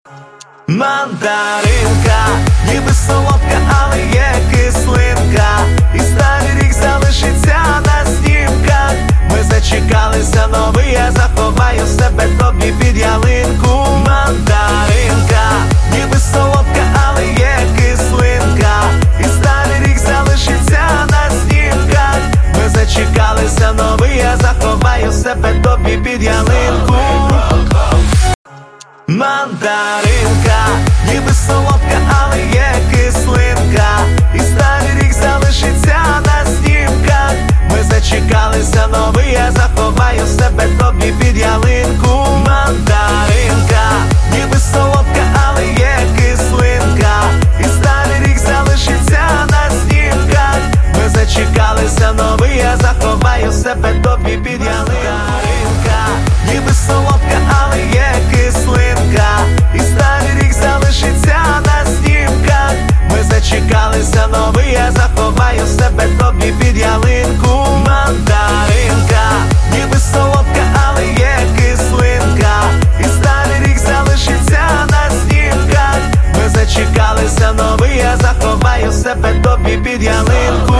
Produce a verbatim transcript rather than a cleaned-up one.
Мандаринка, ніби солодка, але є кислинка, і старий рік залишиться на снімках. Ми зачекалися новий, я заховаю себе тобі під ялинку. Мандаринка, ніби солодка, але є кислинка, і старий рік залишиться на снімках. Ми зачекалися новий, я заховаю себе тобі під ялинку. Мандаринка, ніби солодка, але є кислинка, і старий рік залишиться на снімках. Ми зачекалися новий, я заховаю себе тобі під ялинку. Мандаринка, ніби солодка, але є кислинка, і старий рік залишиться на снімках. Ми зачекалися новий, я заховаю себе тобі під ялинку. Ніби солодка, але є кислинка, і старий рік залишиться на снімках. Ми зачекалися новий, я заховаю себе тобі під ялинку. Мандаринка, ніби солодка, але є кислинка, і старий рік залишиться на снімках. Ми зачекалися новий, я заховаю себе тобі під ялинку.